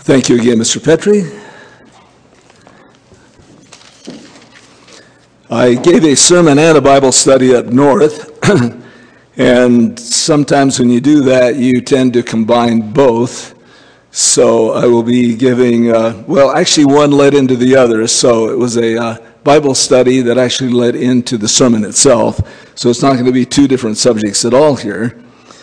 Thank you again, Mr. Petrie. I gave a sermon and a Bible study up north, and sometimes when you do that, you tend to combine both. So I will be giving, actually one led into the other, so it was a Bible study that actually led into the sermon itself. So it's not going to be two different subjects at all here.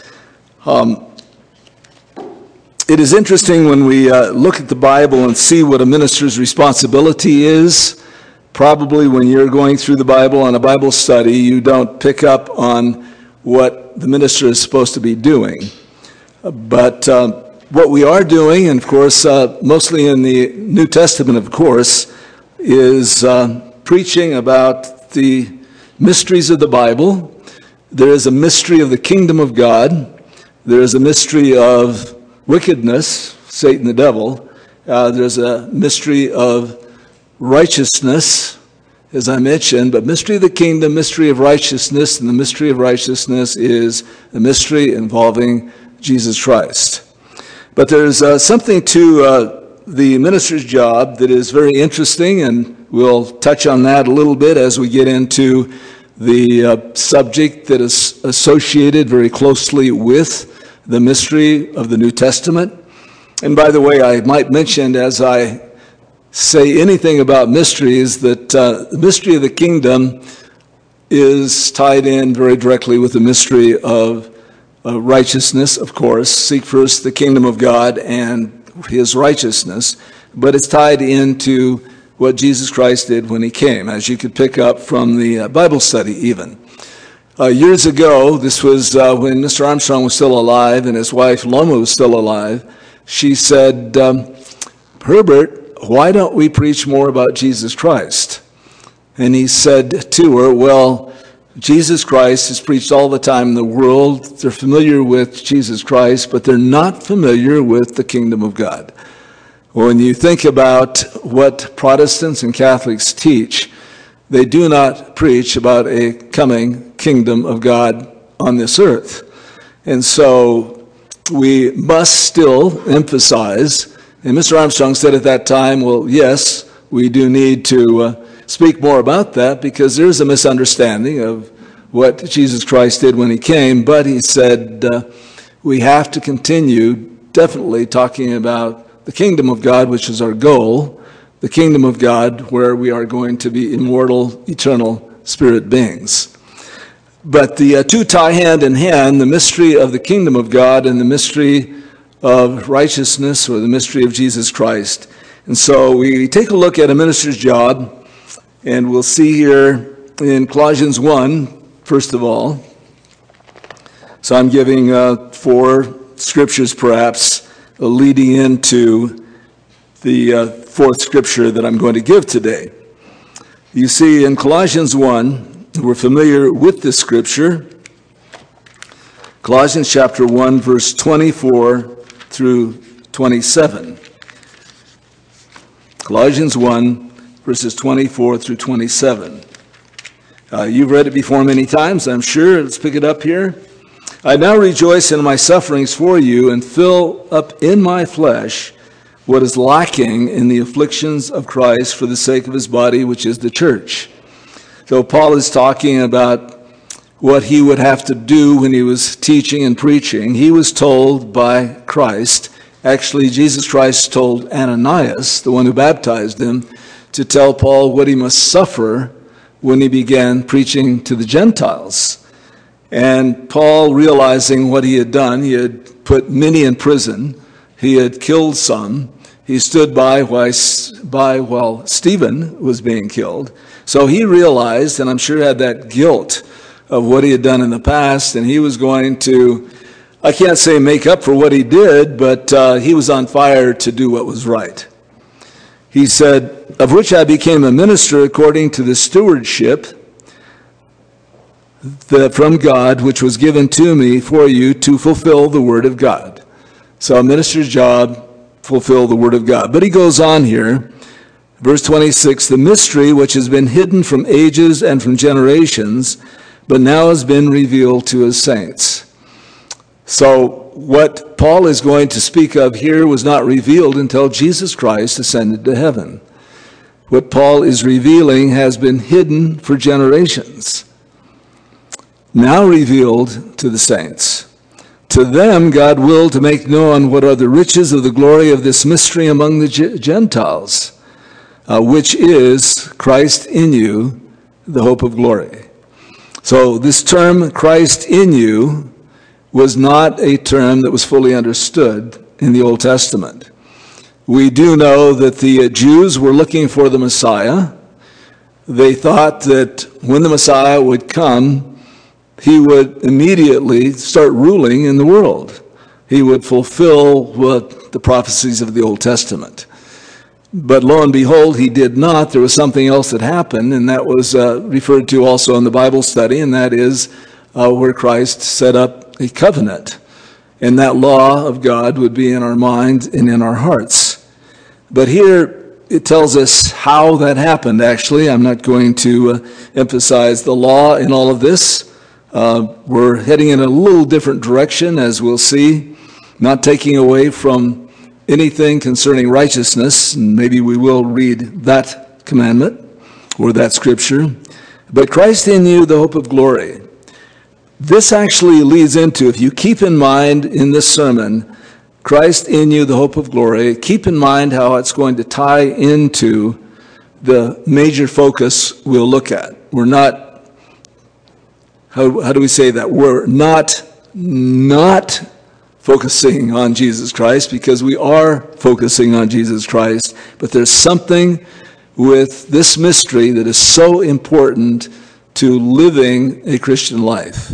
It is interesting when we look at the Bible and see what a minister's responsibility is. Probably when you're going through the Bible on a Bible study, you don't pick up on what the minister is supposed to be doing. But what we are doing, and of course, mostly in the New Testament, of course, is preaching about the mysteries of the Bible. There is a mystery of the kingdom of God. There is a mystery of wickedness, Satan the devil. There's a mystery of righteousness, as I mentioned, but mystery of the kingdom, mystery of righteousness, and the mystery of righteousness is a mystery involving Jesus Christ. But there's something to the minister's job that is very interesting, and we'll touch on that a little bit as we get into the subject that is associated very closely with the mystery of the New Testament. And by the way, I might mention as I say anything about mysteries that the mystery of the kingdom is tied in very directly with the mystery of righteousness, of course. Seek first the kingdom of God and his righteousness, but it's tied into what Jesus Christ did when he came, as you could pick up from the Bible study even. Years ago, this was when Mr. Armstrong was still alive and his wife Loma was still alive, she said, Herbert, why don't we preach more about Jesus Christ? And he said to her, well, Jesus Christ is preached all the time in the world. They're familiar with Jesus Christ, but they're not familiar with the kingdom of God. When you think about what Protestants and Catholics teach, they do not preach about a coming kingdom of God on this earth. And so we must still emphasize, and Mr. Armstrong said at that time, well, yes, we do need to speak more about that because there's a misunderstanding of what Jesus Christ did when he came, but he said we have to continue definitely talking about the kingdom of God, which is our goal, the kingdom of God where we are going to be immortal, eternal spirit beings. But the two tie hand in hand, the mystery of the kingdom of God and the mystery of righteousness, or the mystery of Jesus Christ. And so we take a look at a minister's job, and we'll see here in Colossians 1, first of all. So I'm giving 4 scriptures perhaps leading into the fourth scripture that I'm going to give today. You see, in Colossians 1, we're familiar with this scripture. Colossians chapter 1, verse 24 through 27. Colossians 1, verses 24 through 27. You've read it before many times, I'm sure. Let's pick it up here. I now rejoice in my sufferings for you and fill up in my flesh what is lacking in the afflictions of Christ for the sake of his body, which is the church. So Paul is talking about what he would have to do when he was teaching and preaching. He was told by Christ, actually Jesus Christ told Ananias, the one who baptized him, to tell Paul what he must suffer when he began preaching to the Gentiles. And Paul, realizing what he had done, he had put many in prison, he had killed some, he stood by while Stephen was being killed. So he realized, and I'm sure had that guilt of what he had done in the past, and he was going to, I can't say make up for what he did, but he was on fire to do what was right. He said, of which I became a minister according to the stewardship from God, which was given to me for you to fulfill the word of God. So a minister's job, fulfill the word of God. But he goes on here, verse 26, the mystery which has been hidden from ages and from generations, but now has been revealed to his saints. So what Paul is going to speak of here was not revealed until Jesus Christ ascended to heaven. What Paul is revealing has been hidden for generations, now revealed to the saints. To them, God willed to make known what are the riches of the glory of this mystery among the Gentiles, which is Christ in you, the hope of glory. So this term, Christ in you, was not a term that was fully understood in the Old Testament. We do know that the Jews were looking for the Messiah. They thought that when the Messiah would come, he would immediately start ruling in the world. He would fulfill what the prophecies of the Old Testament. But lo and behold, he did not. There was something else that happened, and that was referred to also in the Bible study, and that is where Christ set up a covenant. And that law of God would be in our mind and in our hearts. But here it tells us how that happened, actually. I'm not going to emphasize the law in all of this. We're heading in a little different direction, as we'll see, not taking away from anything concerning righteousness. And maybe we will read that commandment or that scripture. But Christ in you, the hope of glory. This actually leads into, if you keep in mind in this sermon, Christ in you, the hope of glory, keep in mind how it's going to tie into the major focus we'll look at. We're not, how do we say that? We're not focusing on Jesus Christ, because we are focusing on Jesus Christ, but there's something with this mystery that is so important to living a Christian life.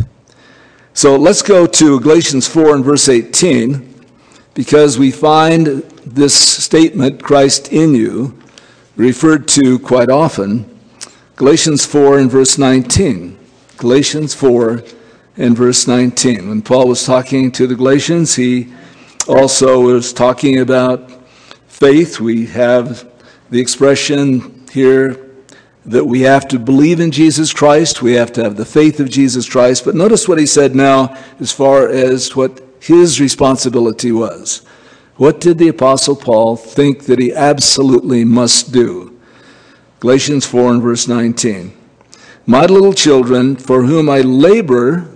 So let's go to Galatians 4 and verse 18, because we find this statement, Christ in you, referred to quite often. Galatians 4 and verse 19. Galatians 4 and verse 19. When Paul was talking to the Galatians, he also was talking about faith. We have the expression here that we have to believe in Jesus Christ. We have to have the faith of Jesus Christ. But notice what he said now as far as what his responsibility was. What did the Apostle Paul think that he absolutely must do? Galatians 4 and verse 19. My little children, for whom I labor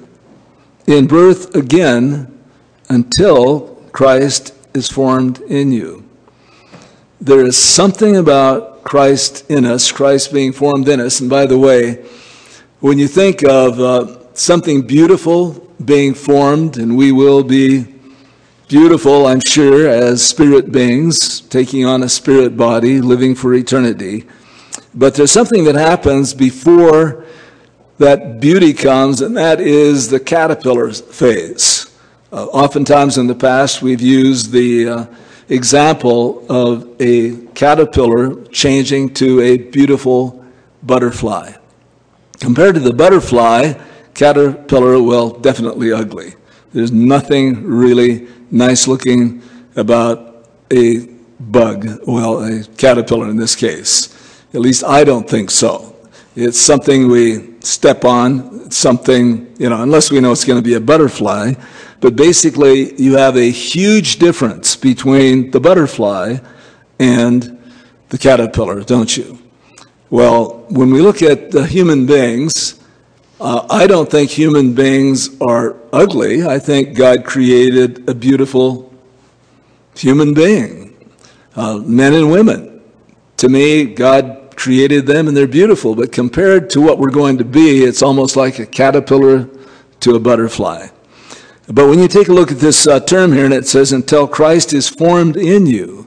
in birth again until Christ is formed in you. There is something about Christ in us, Christ being formed in us. And by the way, when you think of something beautiful being formed, and we will be beautiful, I'm sure, as spirit beings, taking on a spirit body, living for eternity. But there's something that happens before that beauty comes, and that is the caterpillar phase. Oftentimes in the past, we've used the example of a caterpillar changing to a beautiful butterfly. Compared to the butterfly, caterpillar, well, definitely ugly. There's nothing really nice looking about a bug, well, a caterpillar in this case. At least I don't think so. It's something we step on, it's something, unless we know it's going to be a butterfly. But basically, you have a huge difference between the butterfly and the caterpillar, don't you? Well, when we look at the human beings, I don't think human beings are ugly. I think God created a beautiful human being, men and women. To me, God created them and they're beautiful, but compared to what we're going to be, it's almost like a caterpillar to a butterfly. But when you take a look at this term here, and it says, until Christ is formed in you,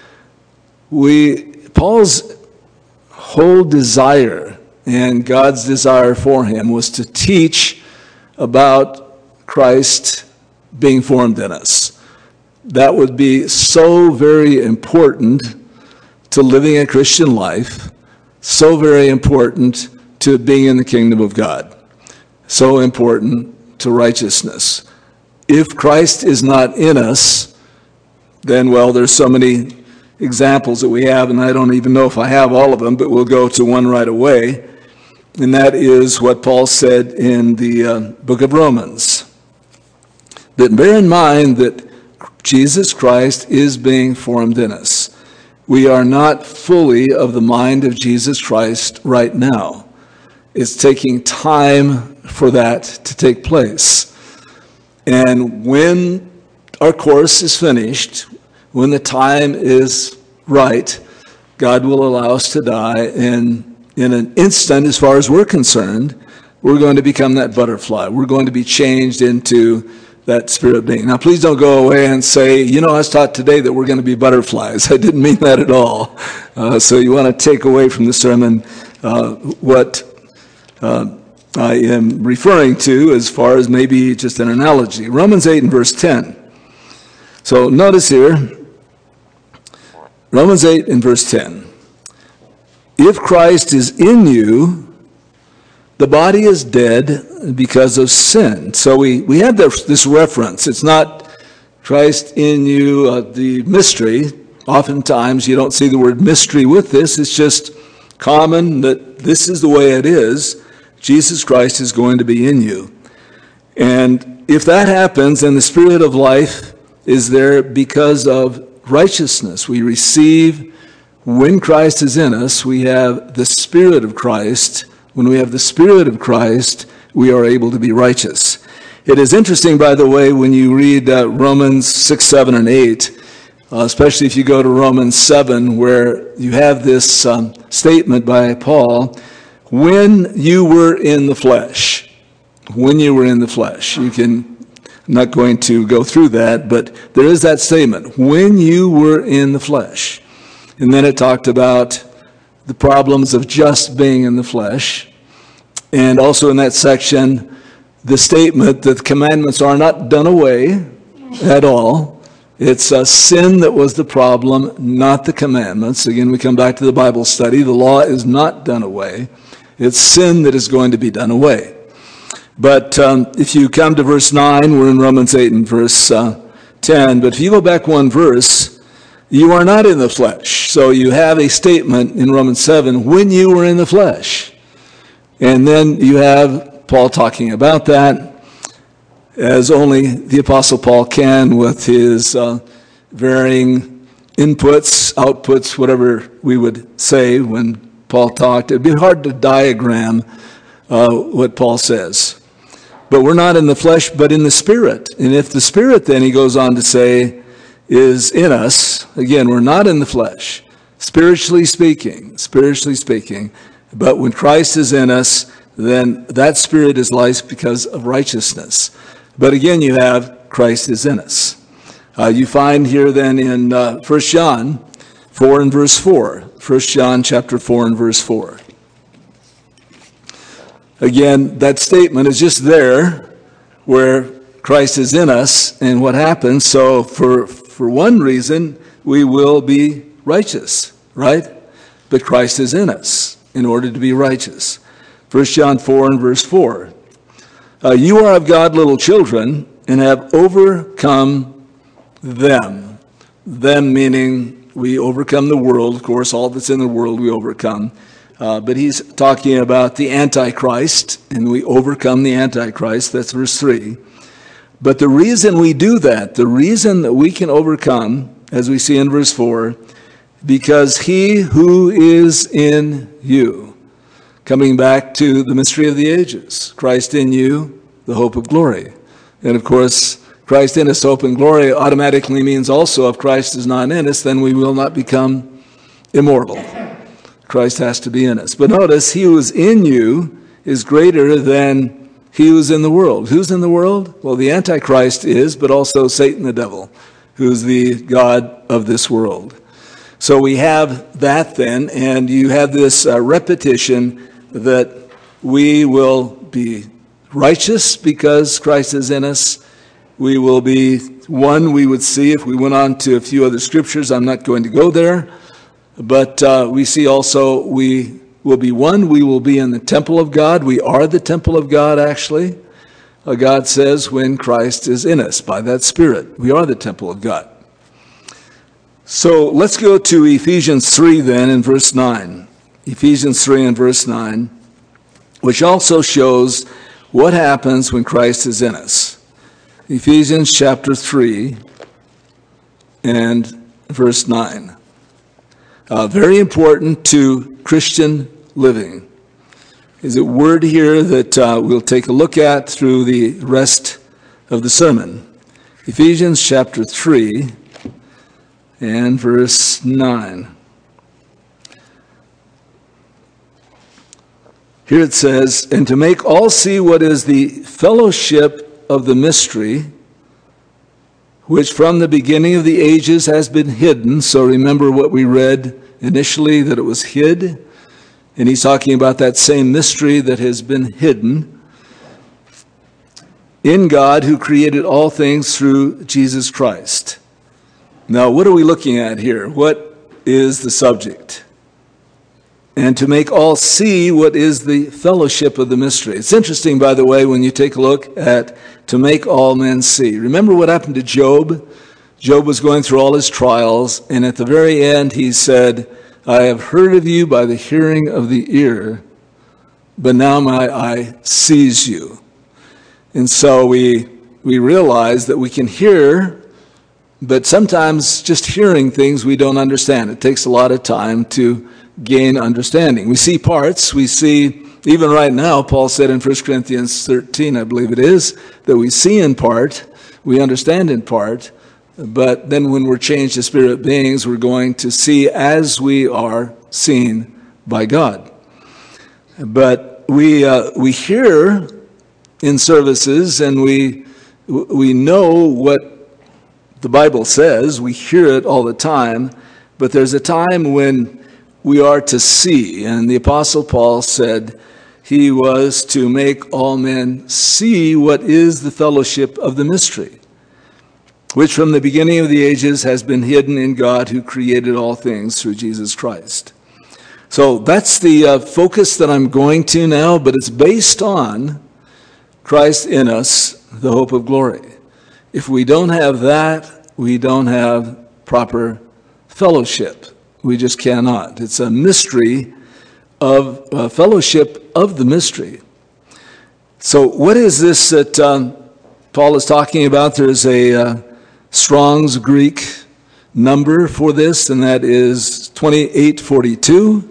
Paul's whole desire and God's desire for him was to teach about Christ being formed in us. That would be so very important to living a Christian life, so very important to being in the kingdom of God, so important to righteousness. If Christ is not in us, then, well, there's so many examples that we have, and I don't even know if I have all of them, but we'll go to one right away, and that is what Paul said in the book of Romans. But bear in mind that Jesus Christ is being formed in us. We are not fully of the mind of Jesus Christ right now. It's taking time for that to take place. And when our course is finished, when the time is right, God will allow us to die, and in an instant, as far as we're concerned, we're going to become that butterfly. We're going to be changed into that spirit being. Now, please don't go away and say, I was taught today that we're going to be butterflies. I didn't mean that at all. So you want to take away from the sermon what I am referring to as far as maybe just an analogy. Romans 8 and verse 10. So notice here, Romans 8 and verse 10. If Christ is in you, the body is dead because of sin. So we have this reference. It's not Christ in you, the mystery. Oftentimes you don't see the word mystery with this. It's just common that this is the way it is. Jesus Christ is going to be in you. And if that happens, then the Spirit of life is there because of righteousness. We receive, when Christ is in us, we have the Spirit of Christ. When we have the Spirit of Christ, we are able to be righteous. It is interesting, by the way, when you read Romans 6, 7, and 8, especially if you go to Romans 7, where you have this statement by Paul, when you were in the flesh. When you were in the flesh. I'm not going to go through that, but there is that statement, when you were in the flesh. And then it talked about the problems of just being in the flesh. And also in that section, the statement that the commandments are not done away at all. It's a sin that was the problem, not the commandments. Again, we come back to the Bible study. The law is not done away. It's sin that is going to be done away. But if you come to verse 9, we're in Romans 8 and verse 10. But if you go back one verse, you are not in the flesh. So you have a statement in Romans 7, when you were in the flesh. And then you have Paul talking about that, as only the Apostle Paul can with his varying inputs, outputs, whatever we would say when Paul talked. It'd be hard to diagram what Paul says. But we're not in the flesh, but in the Spirit. And if the Spirit, then he goes on to say, is in us, again, we're not in the flesh, spiritually speaking. But when Christ is in us, then that Spirit is life because of righteousness. But again, you have Christ is in us. You find here then in 1 John 4 and verse 4. 1 John chapter 4 and verse 4. Again, that statement is just there where Christ is in us and what happens. So for one reason, we will be righteous, right? But Christ is in us in order to be righteous. 1 John 4 and verse 4. You are of God, little children, and have overcome them. Them meaning we overcome the world. Of course, all that's in the world we overcome. But he's talking about the Antichrist, and we overcome the Antichrist. That's verse 3. But the reason we do that, the reason that we can overcome, as we see in verse 4, because he who is in you, coming back to the mystery of the ages, Christ in you, the hope of glory. And of course, Christ in us, hope and glory, automatically means also if Christ is not in us, then we will not become immortal. Christ has to be in us. But notice, he who is in you is greater than he who is in the world. Who's in the world? Well, the Antichrist is, but also Satan the devil, who's the god of this world. So we have that then, and you have this repetition that we will be righteous because Christ is in us. We will be one, we would see if we went on to a few other scriptures. I'm not going to go there. But we see also we will be one. We will be in the temple of God. We are the temple of God, actually. God says when Christ is in us by that Spirit. We are the temple of God. So let's go to Ephesians 3 then in verse 9. Ephesians 3 and verse 9, which also shows what happens when Christ is in us. Ephesians chapter 3 and verse 9. Very important to Christian living. Is a word here that we'll take a look at through the rest of the sermon. Ephesians chapter 3 and verse 9. Here it says, "And to make all see what is the fellowship of the mystery, which from the beginning of the ages has been hidden." So remember what we read initially, that it was hid. And he's talking about that same mystery that has been hidden in God, who created all things through Jesus Christ. Now, what are we looking at here? What is the subject? And to make all see what is the fellowship of the mystery. It's interesting, by the way, when you take a look at to make all men see. Remember what happened to Job? Job was going through all his trials, and at the very end he said, "I have heard of you by the hearing of the ear, but now my eye sees you." And so we realize that we can hear, but sometimes just hearing things we don't understand. It takes a lot of time to gain understanding. We see parts. We see, even right now, Paul said in 1 Corinthians 13, I believe it is, that we see in part, we understand in part, but then when we're changed to spirit beings, we're going to see as we are seen by God. But we hear in services, and we know what the Bible says. We hear it all the time, but there's a time when we are to see, and the Apostle Paul said he was to make all men see what is the fellowship of the mystery, which from the beginning of the ages has been hidden in God, who created all things through Jesus Christ. So that's the focus that I'm going to now, but it's based on Christ in us, the hope of glory. If we don't have that, we don't have proper fellowship. We just cannot. It's a mystery of fellowship of the mystery. So what is this that Paul is talking about? There's a Strong's Greek number for this, and that is 2842.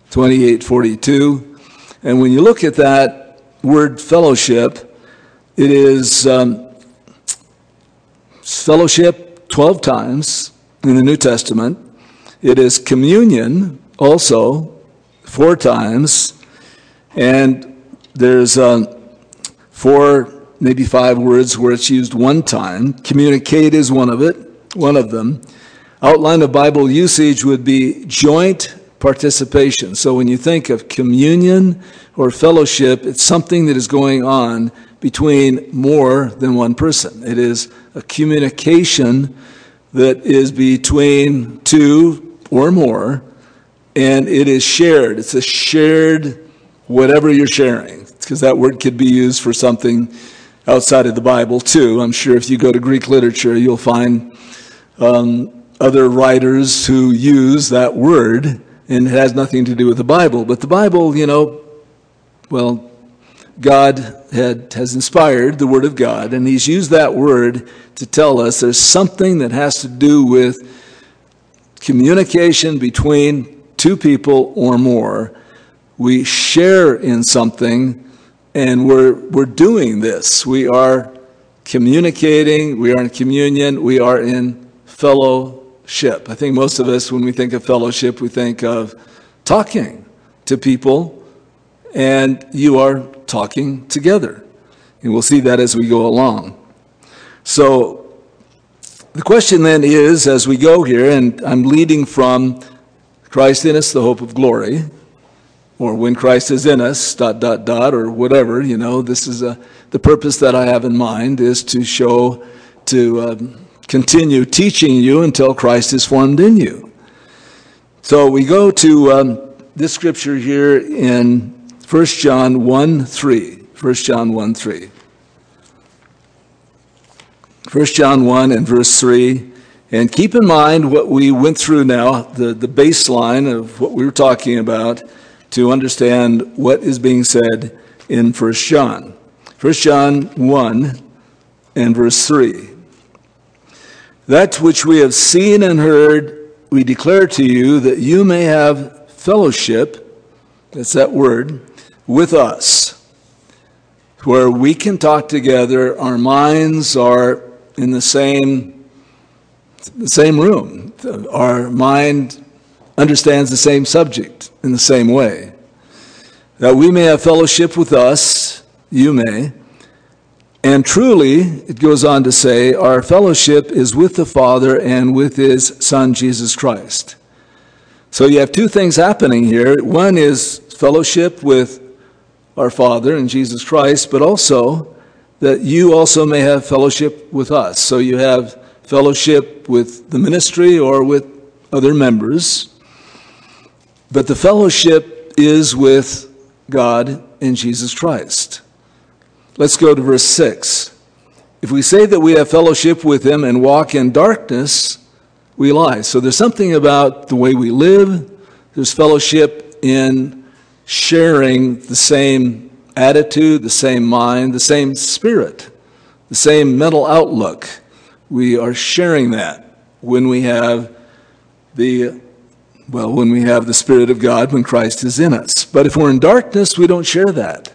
2842. And when you look at that word fellowship, it is fellowship 12 times in the New Testament. It is communion also 4 times. And there's 4, maybe 5 words where it's used 1 time. Communicate is one of them. Outline of Bible usage would be joint participation. So when you think of communion or fellowship, it's something that is going on between more than one person. It is a communication that is between 2 or more, and it is shared. It's a shared whatever you're sharing, because that word could be used for something outside of the Bible too. I'm sure if you go to Greek literature, you'll find other writers who use that word, and it has nothing to do with the Bible. But the Bible, God has inspired the Word of God, and He's used that word to tell us there's something that has to do with communication between 2 people or more. We share in something, and we're doing this. We are communicating, we are in communion, we are in fellowship. I think most of us, when we think of fellowship, we think of talking to people, and you are talking together. And we'll see that as we go along. So the question then is, as we go here, and I'm leading from Christ in us, the hope of glory, or when Christ is in us, ... or whatever, this is the purpose that I have in mind is to continue teaching you until Christ is formed in you. So we go to this scripture here in 1 John 1:3. 1 John 1:3. 1 John 1 and verse 3. And keep in mind what we went through now, the baseline of what we were talking about, to understand what is being said in 1 John. 1 John 1 and verse 3. That which we have seen and heard, we declare to you, that you may have fellowship, that's that word, with us, where we can talk together, our minds are in the same room. Our mind understands the same subject in the same way. That we may have fellowship with us, you may, and truly, it goes on to say, our fellowship is with the Father and with His Son, Jesus Christ. So you have two things happening here. One is fellowship with our Father and Jesus Christ, but also that you also may have fellowship with us. So you have fellowship with the ministry or with other members, but the fellowship is with God and Jesus Christ. Let's go to verse 6. If we say that we have fellowship with Him and walk in darkness, we lie. So there's something about the way we live. There's fellowship in sharing the same attitude, the same mind, the same spirit, the same mental outlook. We are sharing that when we have the Spirit of God, when Christ is in us. But if we're in darkness, we don't share that.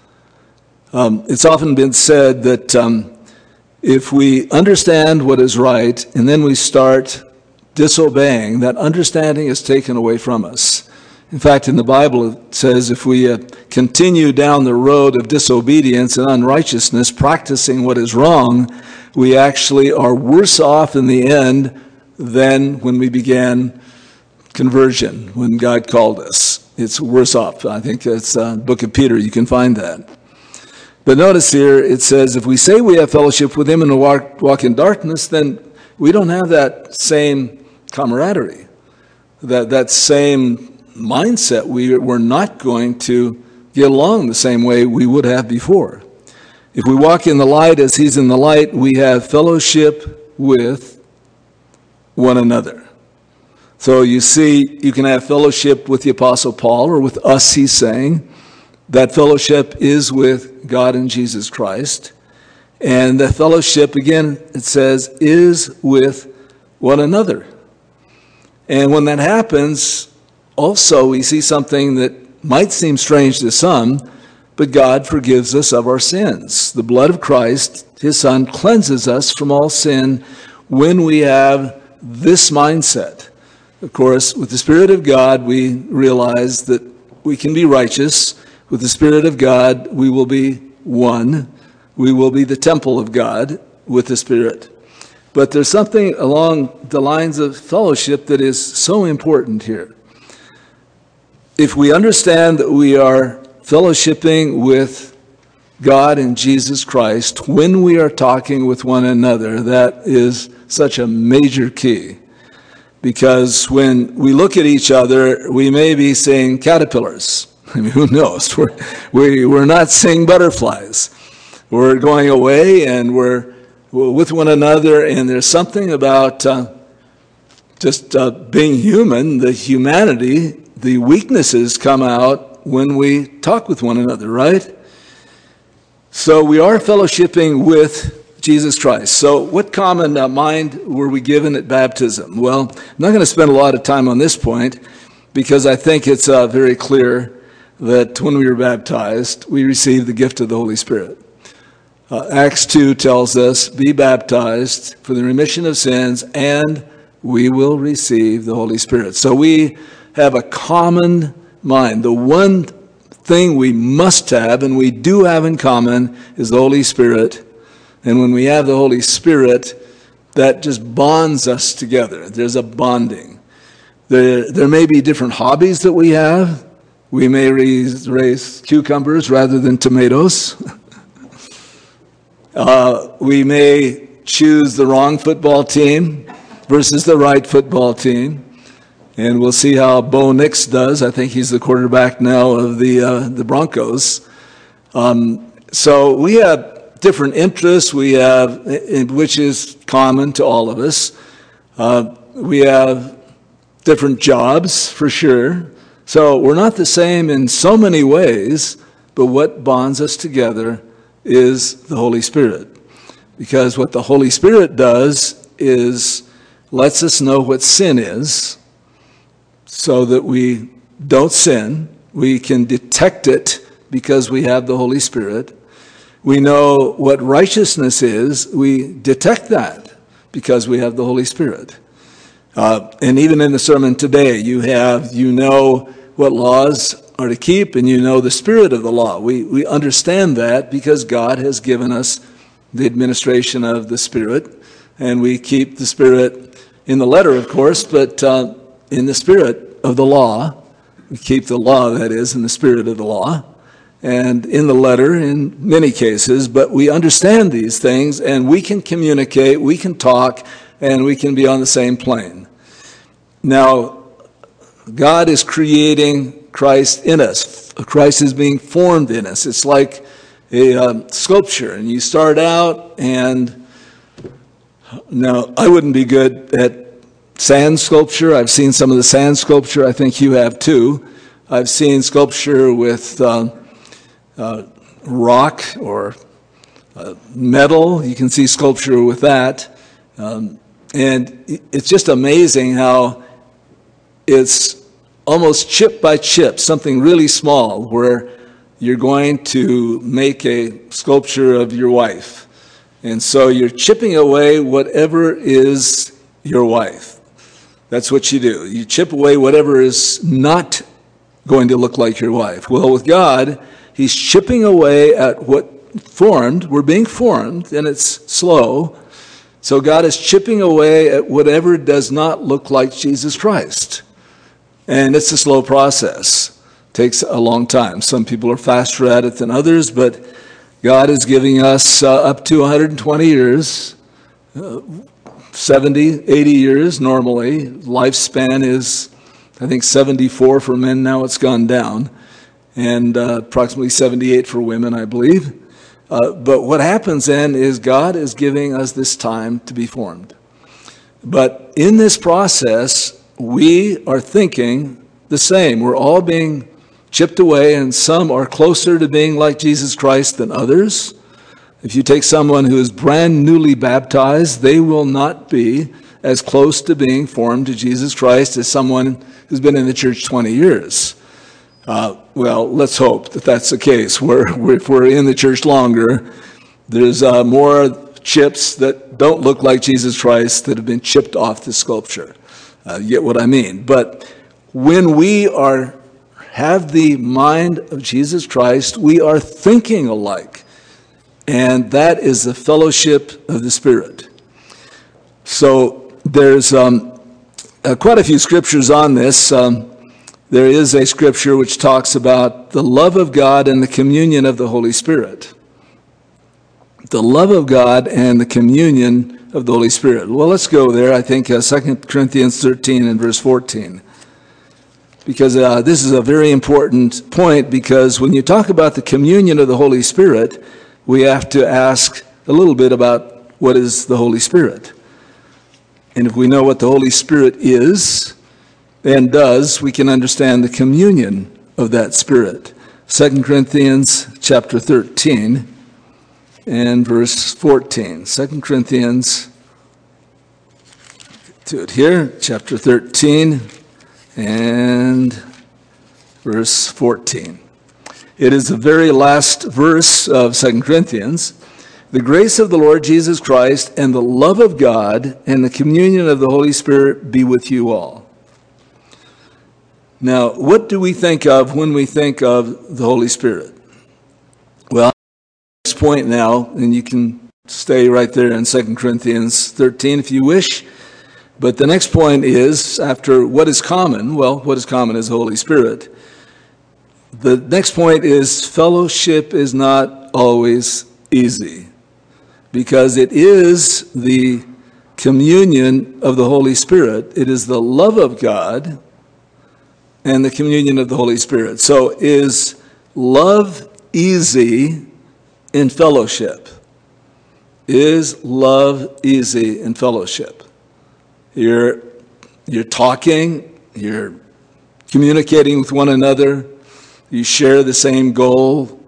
It's often been said that if we understand what is right and then we start disobeying, that understanding is taken away from us. In fact, in the Bible it says if we continue down the road of disobedience and unrighteousness, practicing what is wrong, we actually are worse off in the end than when we began conversion, when God called us. It's worse off. I think it's Book of Peter. You can find that. But notice here, it says, if we say we have fellowship with Him and walk in darkness, then we don't have that same camaraderie, that same mindset. We're not going to get along the same way we would have before. If we walk in the light as He's in the light, we have fellowship with one another. So you see, you can have fellowship with the Apostle Paul, or with us, he's saying. That fellowship is with God and Jesus Christ. And the fellowship, again, it says, is with one another. And when that happens, also we see something that might seem strange to some, but God forgives us of our sins. The blood of Christ, His Son, cleanses us from all sin when we have this mindset. Of course, with the Spirit of God, we realize that we can be righteous. With the Spirit of God, we will be one. We will be the temple of God with the Spirit. But there's something along the lines of fellowship that is so important here. If we understand that we are fellowshipping with God and Jesus Christ when we are talking with one another, that is such a major key. Because when we look at each other, we may be seeing caterpillars. I mean, who knows? We're not seeing butterflies. We're going away and we're with one another, and there's something about just being human, the humanity, the weaknesses come out when we talk with one another, right? So we are fellowshipping with Jesus Christ. So what common mind were we given at baptism? Well, I'm not going to spend a lot of time on this point because I think it's very clear that when we were baptized, we received the gift of the Holy Spirit. Acts 2 tells us, be baptized for the remission of sins, and we will receive the Holy Spirit. So we have a common mind. The one thing we must have, and we do have in common, is the Holy Spirit. And when we have the Holy Spirit, that just bonds us together. There's a bonding. There may be different hobbies that we have. We may raise cucumbers rather than tomatoes. We may choose the wrong football team versus the right football team. And we'll see how Bo Nix does. I think he's the quarterback now of the Broncos. So we have different interests, which is common to all of us. We have different jobs, for sure. So we're not the same in so many ways, but what bonds us together is the Holy Spirit. Because what the Holy Spirit does is lets us know what sin is so that we don't sin. We can detect it because we have the Holy Spirit. We know what righteousness is. We detect that because we have the Holy Spirit. And even in the sermon today, you know what laws are to keep, and you know the spirit of the law. We understand that because God has given us the administration of the Spirit, and we keep the Spirit in the letter, of course, but in the spirit of the law. We keep the law, that is, in the spirit of the law, and in the letter in many cases, but we understand these things, and we can communicate, we can talk, and we can be on the same plane. Now, God is creating Christ in us. Christ is being formed in us. It's like a sculpture, and you start out, and now I wouldn't be good at sand sculpture. I've seen some of the sand sculpture. I think you have too. I've seen sculpture with rock or metal. You can see sculpture with that. And it's just amazing how it's almost chip by chip, something really small, where you're going to make a sculpture of your wife. And so you're chipping away whatever is your wife. That's what you do. You chip away whatever is not going to look like your wife. Well, with God, He's chipping away at what formed. We're being formed, and it's slow. So God is chipping away at whatever does not look like Jesus Christ. And it's a slow process. It takes a long time. Some people are faster at it than others, but God is giving us up to 120 years, 70, 80 years normally. Lifespan is, I think, 74 for men. Now it's gone down. And approximately 78 for women, I believe. But what happens then is God is giving us this time to be formed. But in this process, we are thinking the same. We're all being chipped away, and some are closer to being like Jesus Christ than others. If you take someone who is brand newly baptized, they will not be as close to being formed to Jesus Christ as someone who's been in the church 20 years. Well, let's hope that that's the case. If we're in the church longer, there's more chips that don't look like Jesus Christ that have been chipped off the sculpture. You get what I mean? But when we have the mind of Jesus Christ, we are thinking alike. And that is the fellowship of the Spirit. So there's quite a few scriptures on this. There is a scripture which talks about the love of God and the communion of the Holy Spirit. The love of God and the communion of the Holy Spirit. Well, let's go there. I think 2 Corinthians 13 and verse 14. Because this is a very important point, because when you talk about the communion of the Holy Spirit, we have to ask a little bit about what is the Holy Spirit. And if we know what the Holy Spirit is and does, we can understand the communion of that Spirit. 2 Corinthians chapter 13 and verse 14. 2 Corinthians, to it here, chapter 13 and verse 14. It is the very last verse of 2 Corinthians. The grace of the Lord Jesus Christ and the love of God and the communion of the Holy Spirit be with you all. Now, what do we think of when we think of the Holy Spirit? Well, next point now, and you can stay right there in 2 Corinthians 13 if you wish. But the next point is, after what is common, well, what is common is the Holy Spirit. The next point is fellowship is not always easy, because it is the communion of the Holy Spirit. It is the love of God and the communion of the Holy Spirit. So is love easy in fellowship? Is love easy in fellowship? You're talking, you're communicating with one another, you share the same goal,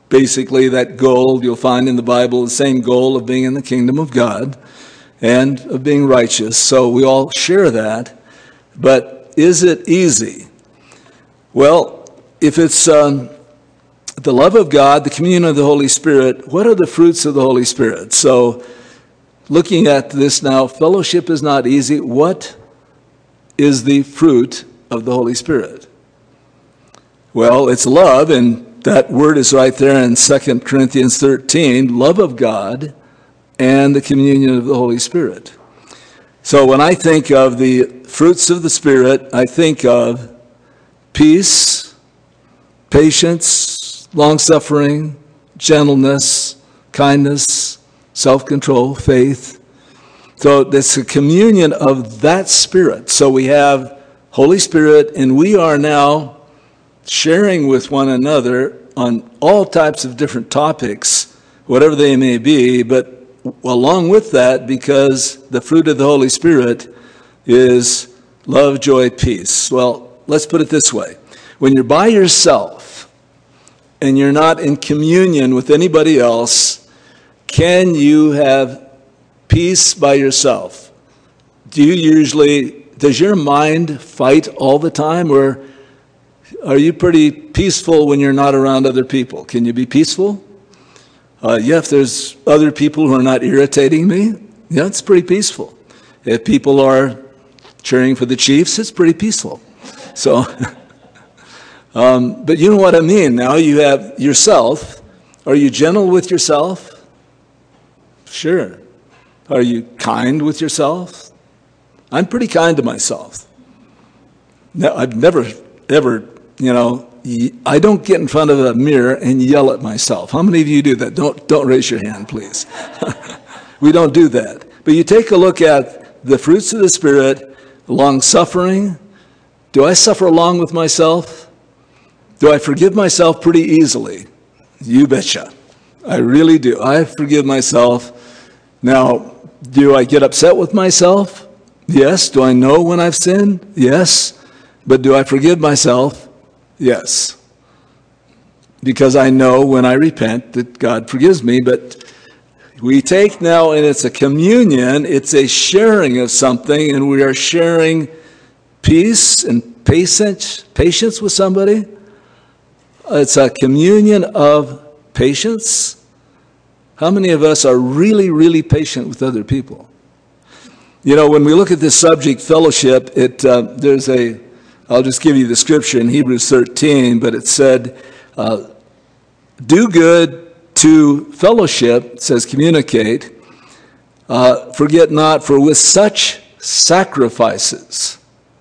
basically that goal you'll find in the Bible, the same goal of being in the kingdom of God and of being righteous. So we all share that. But is it easy? Well, if it's the love of God, the communion of the Holy Spirit, what are the fruits of the Holy Spirit? So looking at this now, fellowship is not easy. What is the fruit of the Holy Spirit? Well, it's love, and that word is right there in 2 Corinthians 13, love of God and the communion of the Holy Spirit. So when I think of the fruits of the Spirit, I think of peace, patience, long-suffering, gentleness, kindness, self-control, faith. So it's a communion of that Spirit. So we have Holy Spirit, and we are now sharing with one another on all types of different topics, whatever they may be, but along with that, because the fruit of the Holy Spirit is love, joy, peace. Well, let's put it this way. When you're by yourself and you're not in communion with anybody else, can you have peace by yourself? Does your mind fight all the time, or are you pretty peaceful when you're not around other people? Can you be peaceful? Yeah, if there's other people who are not irritating me, yeah, it's pretty peaceful. If people are cheering for the Chiefs, it's pretty peaceful. So, but you know what I mean. Now you have yourself. Are you gentle with yourself? Sure. Are you kind with yourself? I'm pretty kind to myself. No, I've never, ever, I don't get in front of a mirror and yell at myself. How many of you do that? Don't raise your hand, please. We don't do that. But you take a look at the fruits of the Spirit, long-suffering. Do I suffer along with myself? Do I forgive myself pretty easily? You betcha. I really do. I forgive myself. Now, do I get upset with myself? Yes. Do I know when I've sinned? Yes. But do I forgive myself? Yes. Because I know when I repent that God forgives me. But we take now, and it's a communion, it's a sharing of something, and we are sharing peace and patience with somebody. It's a communion of patience. How many of us are really, really patient with other people? When we look at this subject, fellowship, I'll just give you the scripture in Hebrews 13, but it said, do good to fellowship, it says communicate, forget not, for with such sacrifices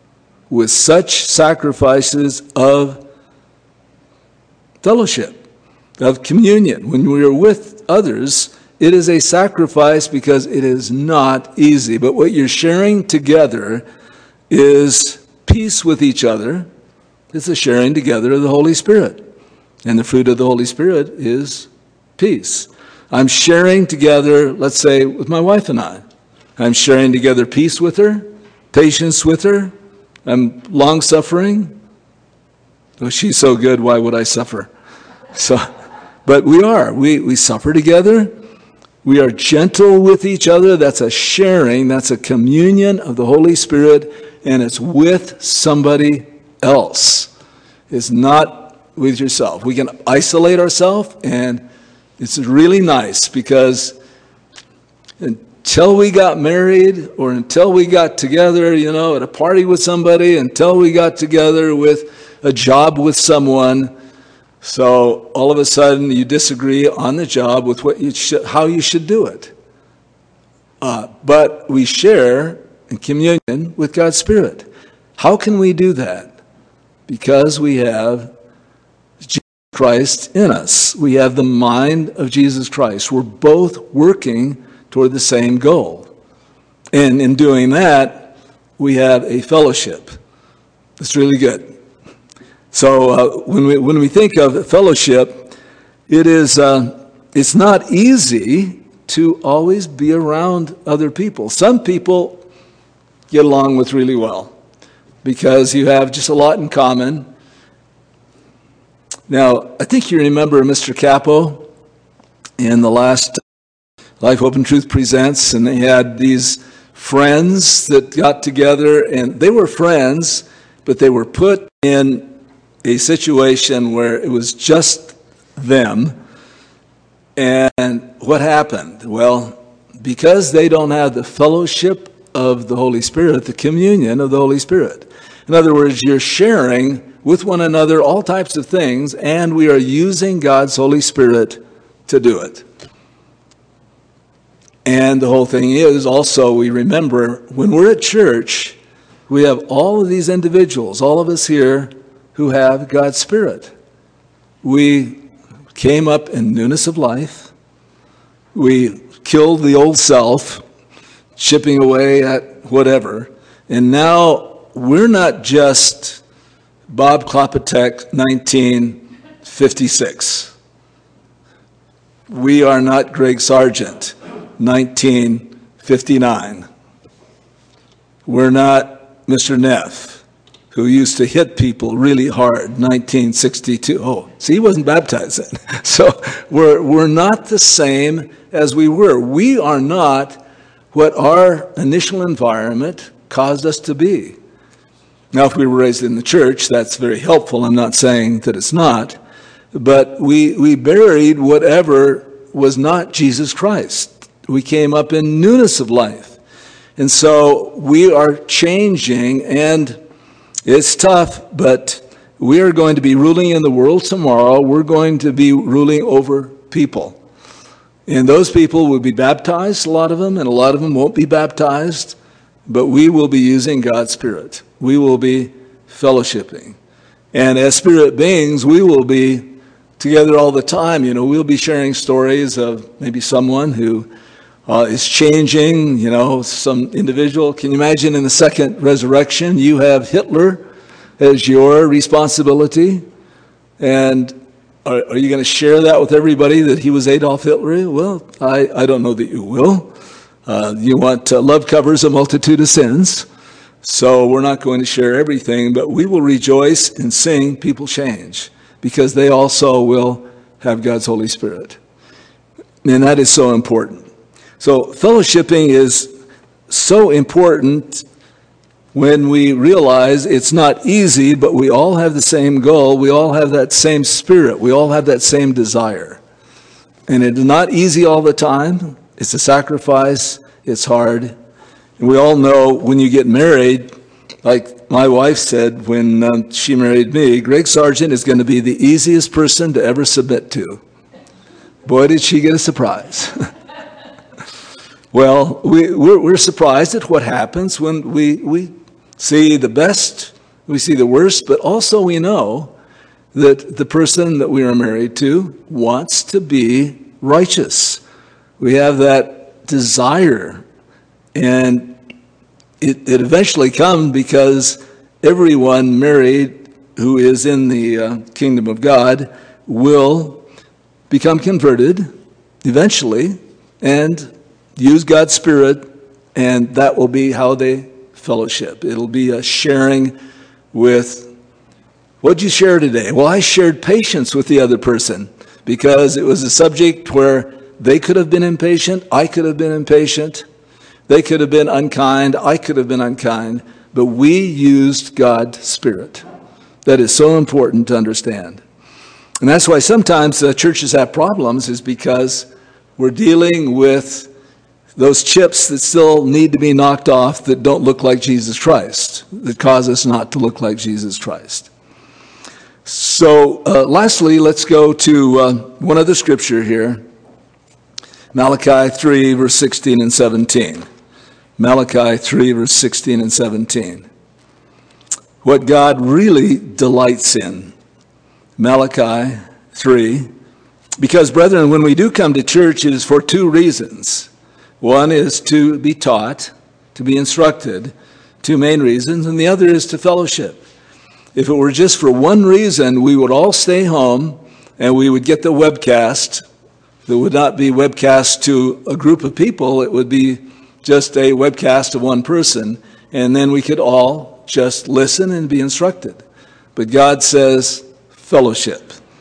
of fellowship, of communion, when we are with others, it is a sacrifice because it is not easy. But what you're sharing together is peace with each other. It's a sharing together of the Holy Spirit. And the fruit of the Holy Spirit is peace. I'm sharing together, let's say, with my wife and I. I'm sharing together peace with her, patience with her. I'm long-suffering. Oh, she's so good, why would I suffer? But we suffer together. We are gentle with each other. That's a sharing. That's a communion of the Holy Spirit, and it's with somebody else. It's not with yourself. We can isolate ourselves, and it's really nice because until we got married or until we got together, at a party with somebody, until we got together with a job with someone, so all of a sudden you disagree on the job with how you should do it. But we share in communion with God's Spirit. How can we do that? Because we have Jesus Christ in us. We have the mind of Jesus Christ. We're both working toward the same goal. And in doing that, we have a fellowship. It's really good. So when we think of fellowship, it's not easy to always be around other people. Some people get along with really well because you have just a lot in common. Now, I think you remember Mr. Capo in the last Life, Hope, and Truth Presents, and they had these friends that got together, and they were friends, but they were put in a situation where it was just them. And what happened? Well, because they don't have the fellowship of the Holy Spirit, the communion of the Holy Spirit. In other words, you're sharing with one another all types of things, and we are using God's Holy Spirit to do it. And the whole thing is also, we remember when we're at church, we have all of these individuals, all of us here, who have God's Spirit. We came up in newness of life. We killed the old self, chipping away at whatever. And now we're not just Bob Klopatek, 1956. We are not Greg Sargent, 1959. We're not Mr. Neff, who used to hit people really hard, 1962. Oh, see, he wasn't baptized then. So we're not the same as we were. We are not what our initial environment caused us to be. Now, if we were raised in the church, that's very helpful. I'm not saying that it's not. But we buried whatever was not Jesus Christ. We came up in newness of life. And so we are changing, and it's tough, but we are going to be ruling in the world tomorrow. We're going to be ruling over people. And those people will be baptized, a lot of them, and a lot of them won't be baptized. But we will be using God's Spirit. We will be fellowshipping. And as spirit beings, we will be together all the time. You know, we'll be sharing stories of maybe someone who is changing, you know, some individual. Can you imagine in the second resurrection, you have Hitler as your responsibility? And are you going to share that with everybody, that he was Adolf Hitler? Well, I don't know that you will. You want love covers a multitude of sins. So we're not going to share everything, but we will rejoice and sing people change, because they also will have God's Holy Spirit. And that is so important. So fellowshipping is so important when we realize it's not easy, but we all have the same goal. We all have that same spirit. We all have that same desire. And it is not easy all the time. It's a sacrifice. It's hard. And we all know when you get married, like my wife said when she married me, Greg Sargent is going to be the easiest person to ever submit to. Boy, did she get a surprise. Well, we're surprised at what happens when we see the best, we see the worst, but also we know that the person that we are married to wants to be righteous. We have that desire, and it eventually comes because everyone married who is in the kingdom of God will become converted eventually and use God's Spirit, and that will be how they fellowship. It'll be a sharing with, what'd you share today? Well, I shared patience with the other person because it was a subject where they could have been impatient, I could have been impatient, they could have been unkind, I could have been unkind, but we used God's Spirit. That is so important to understand. And that's why sometimes churches have problems, is because we're dealing with those chips that still need to be knocked off that don't look like Jesus Christ, that cause us not to look like Jesus Christ. So lastly, let's go to one other scripture here. Malachi 3, verse 16 and 17. Malachi 3, verse 16 and 17. What God really delights in. Malachi 3. Because, brethren, when we do come to church, it is for two reasons. One is to be taught, to be instructed, two main reasons, and the other is to fellowship. If it were just for one reason, we would all stay home and we would get the webcast. That would not be webcast to a group of people. It would be just a webcast of one person, and then we could all just listen and be instructed. But God says fellowship.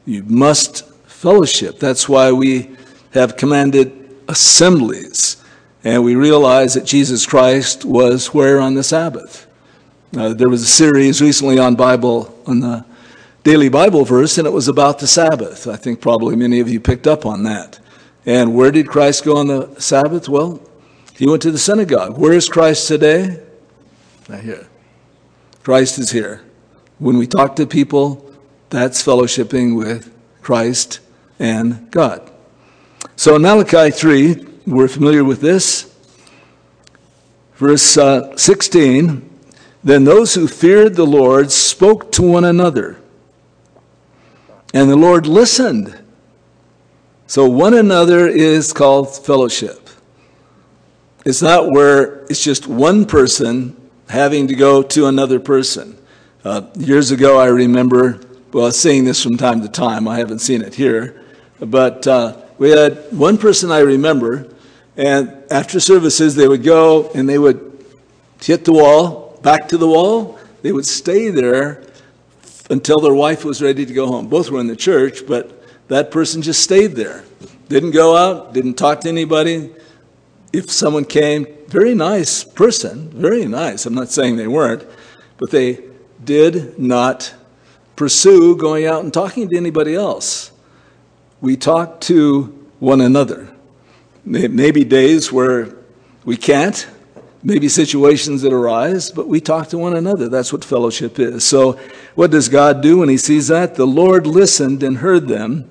You must fellowship. That's why we have commanded assemblies. And we realize that Jesus Christ was where on the Sabbath? There was a series recently on the Daily Bible Verse, and it was about the Sabbath. I think probably many of you picked up on that. And where did Christ go on the Sabbath? Well, he went to the synagogue. Where is Christ today? Right here. Christ is here. When we talk to people, that's fellowshipping with Christ and God. So in Malachi 3, we're familiar with this. Verse 16, then those who feared the Lord spoke to one another, and the Lord listened. So one another is called fellowship. It's not where it's just one person having to go to another person. Years ago, I remember, seeing this from time to time. I haven't seen it here. But we had one person I remember, and after services, they would go and they would hit the wall, back to the wall. They would stay there until their wife was ready to go home. Both were in the church, but that person just stayed there. Didn't go out, didn't talk to anybody. If someone came, very nice person, very nice. I'm not saying they weren't, but they did not pursue going out and talking to anybody else. We talk to one another. Maybe days where we can't, maybe situations that arise, but we talk to one another. That's what fellowship is. So what does God do when he sees that? The Lord listened and heard them.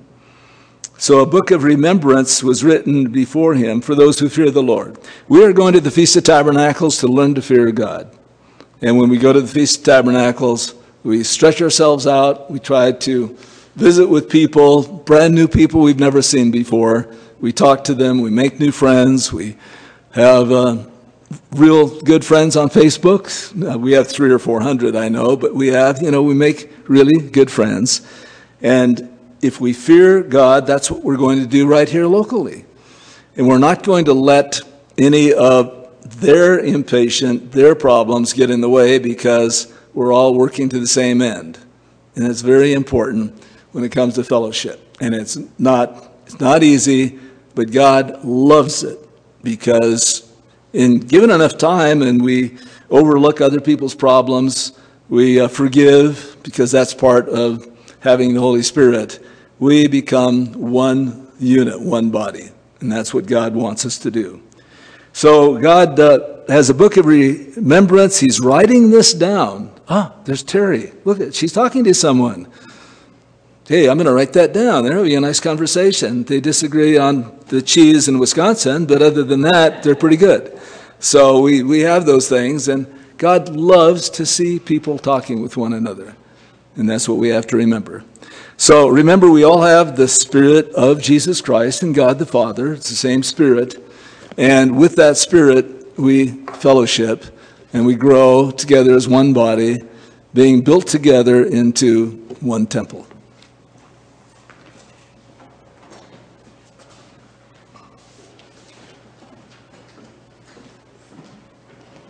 So a book of remembrance was written before him for those who fear the Lord. We are going to the Feast of Tabernacles to learn to fear God. And when we go to the Feast of Tabernacles, we stretch ourselves out. We try to visit with people, brand new people we've never seen before. We talk to them. We make new friends. We have real good friends on Facebook. We have 300 or 400, I know, but we have, we make really good friends. And if we fear God, that's what we're going to do right here locally. And we're not going to let any of their their problems get in the way, because we're all working to the same end. And it's very important when it comes to fellowship. And it's not easy, but God loves it, because in given enough time and we overlook other people's problems, we forgive, because that's part of having the Holy Spirit. We become one unit, one body. And that's what God wants us to do. So God has a book of remembrance. He's writing this down. There's Terry. Look, she's talking to someone. Hey, I'm going to write that down. There'll be a nice conversation. They disagree on the cheese in Wisconsin, but other than that, they're pretty good. So we have those things, and God loves to see people talking with one another. And that's what we have to remember. So remember, we all have the Spirit of Jesus Christ and God the Father. It's the same Spirit. And with that Spirit, we fellowship and we grow together as one body, being built together into one temple.